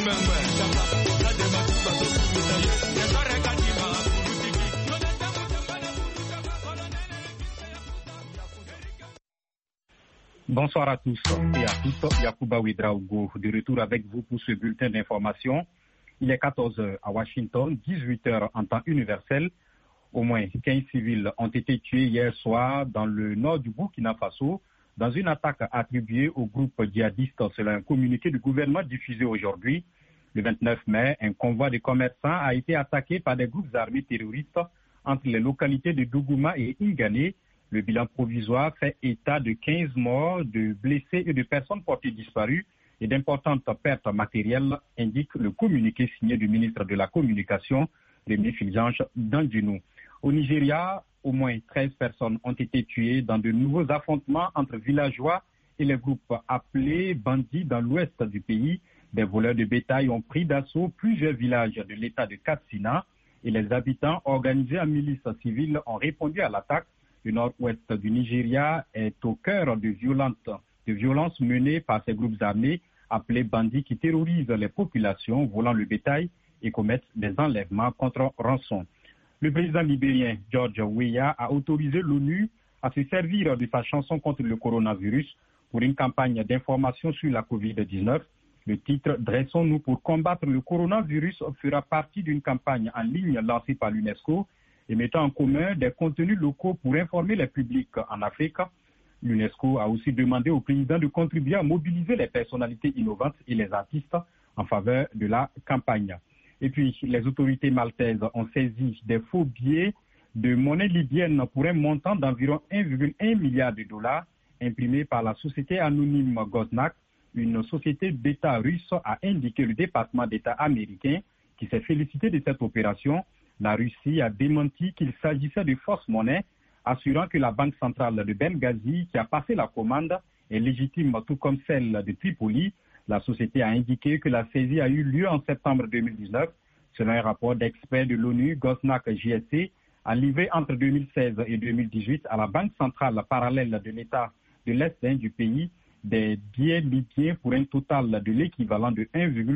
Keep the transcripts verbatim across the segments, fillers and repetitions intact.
Bonsoir à tous et à toutes. Yacouba Ouedraogo de retour avec vous pour ce bulletin d'information. Il est quatorze heures à Washington, dix-huit heures en temps universel. Au moins quinze civils ont été tués hier soir dans le nord du Burkina Faso dans une attaque attribuée au groupe djihadiste selon un communiqué du gouvernement diffusé aujourd'hui. Le vingt-neuf mai, un convoi de commerçants a été attaqué par des groupes armés terroristes entre les localités de Dougouma et Ingané. Le bilan provisoire fait état de quinze morts, de blessés et de personnes portées disparues et d'importantes pertes matérielles, indique le communiqué signé du ministre de la Communication, Rémi Fulgence Dandjinou. Au Nigeria, au moins treize personnes ont été tuées dans de nouveaux affrontements entre villageois et les groupes appelés bandits dans l'ouest du pays. Des voleurs de bétail ont pris d'assaut plusieurs villages de l'état de Katsina et les habitants organisés en milices civiles ont répondu à l'attaque. Le nord-ouest du Nigeria est au cœur de, violentes, de violences menées par ces groupes armés appelés bandits qui terrorisent les populations, volant le bétail et commettent des enlèvements contre rançon. Le président libérien George Weah a autorisé l'ONU à se servir de sa chanson contre le coronavirus pour une campagne d'information sur la covid dix-neuf. Le titre « Dressons-nous pour combattre le coronavirus » fera partie d'une campagne en ligne lancée par l'UNESCO et mettant en commun des contenus locaux pour informer les publics en Afrique. L'UNESCO a aussi demandé au président de contribuer à mobiliser les personnalités innovantes et les artistes en faveur de la campagne. Et puis, les autorités maltaises ont saisi des faux billets de monnaie libyenne pour un montant d'environ un virgule un milliard de dollars imprimés par la société anonyme Goznak. Une société d'État russe a indiqué le département d'État américain qui s'est félicité de cette opération. La Russie a démenti qu'il s'agissait de fausses monnaies, assurant que la Banque centrale de Benghazi, qui a passé la commande, est légitime tout comme celle de Tripoli. La société a indiqué que la saisie a eu lieu en septembre deux mille dix-neuf. Selon un rapport d'experts de l'ONU, Goznak J S C a livré entre deux mille seize et deux mille dix-huit à la Banque centrale parallèle de l'État de l'Est du pays des billets libyens pour un total de l'équivalent de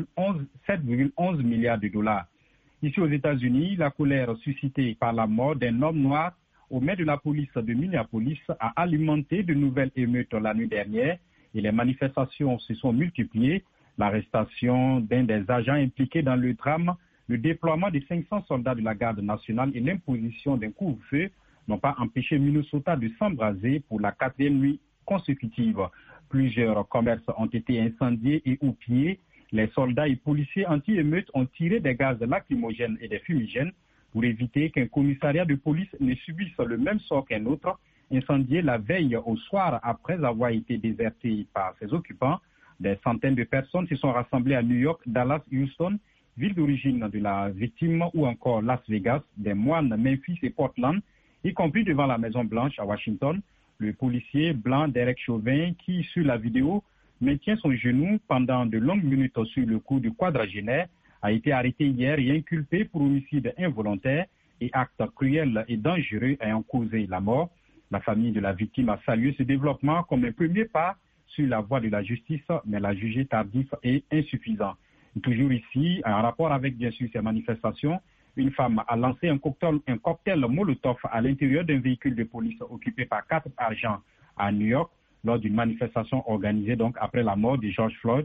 sept virgule onze milliards de dollars. Ici aux États-Unis, la colère suscitée par la mort d'un homme noir au maire de la police de Minneapolis a alimenté de nouvelles émeutes la nuit dernière et les manifestations se sont multipliées. L'arrestation d'un des agents impliqués dans le drame, le déploiement de cinq cents soldats de la garde nationale et l'imposition d'un couvre-feu n'ont pas empêché Minnesota de s'embraser pour la quatrième nuit consécutive. Plusieurs commerces ont été incendiés et ou pillés. Les soldats et policiers anti-émeutes ont tiré des gaz lacrymogènes et des fumigènes pour éviter qu'un commissariat de police ne subisse le même sort qu'un autre, incendié la veille au soir après avoir été déserté par ses occupants. Des centaines de personnes se sont rassemblées à New York, Dallas, Houston, ville d'origine de la victime, ou encore Las Vegas, des moines, Memphis et Portland, y compris devant la Maison-Blanche à Washington. Le policier blanc Derek Chauvin, qui sur la vidéo maintient son genou pendant de longues minutes sur le cou du quadragénaire, a été arrêté hier et inculpé pour homicide involontaire et acte cruel et dangereux ayant causé la mort. La famille de la victime a salué ce développement comme un premier pas sur la voie de la justice, mais l'a jugé tardif et insuffisant. Toujours ici, en rapport avec bien sûr ces manifestations, une femme a lancé un cocktail, un cocktail Molotov à l'intérieur d'un véhicule de police occupé par quatre agents à New York lors d'une manifestation organisée donc après la mort de George Floyd.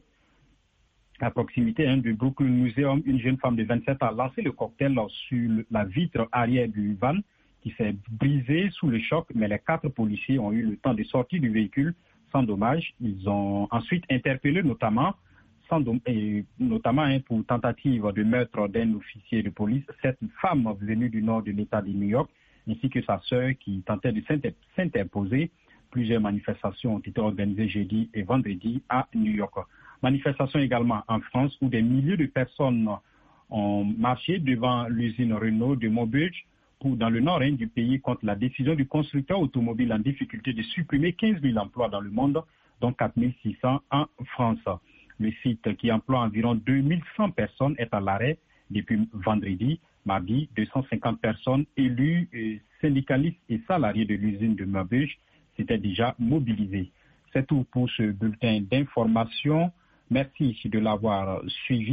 À proximité hein, du Brooklyn Museum, une jeune femme de vingt-sept ans a lancé le cocktail sur la vitre arrière du van qui s'est brisée sous le choc, mais les quatre policiers ont eu le temps de sortir du véhicule sans dommage. Ils ont ensuite interpellé notamment, sans dom- et notamment hein, pour tentative de meurtre d'un officier de police, cette femme venue du nord de l'État de New York, ainsi que sa sœur qui tentait de s'inter- s'interposer. Plusieurs manifestations ont été organisées jeudi et vendredi à New York. Manifestations également en France où des milliers de personnes ont marché devant l'usine Renault de Maubeuge pour, dans le nord hein, du pays contre la décision du constructeur automobile en difficulté de supprimer quinze mille emplois dans le monde, dont quatre mille six cents en France. Le site qui emploie environ deux mille cent personnes est à l'arrêt depuis vendredi. Mardi, deux cent cinquante personnes élus, et syndicalistes et salariés de l'usine de Maubeuge s'étaient déjà mobilisés. C'est tout pour ce bulletin d'information. Merci de l'avoir suivi.